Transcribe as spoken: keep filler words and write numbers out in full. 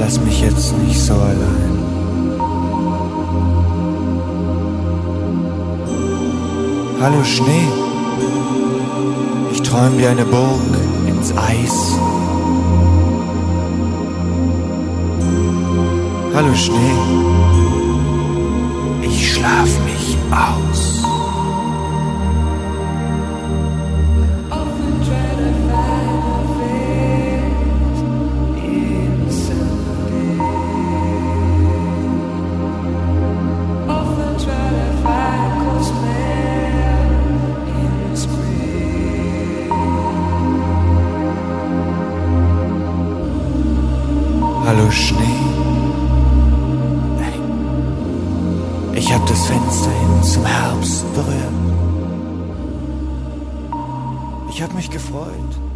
lass mich jetzt nicht so allein. Hallo Schnee, ich träum wie eine Burg ins Eis. Hallo Schnee, ich schlaf mich aus. Hallo Schnee. Hey. Ich hab das Fenster hin zum Herbst berührt. Ich hab mich gefreut.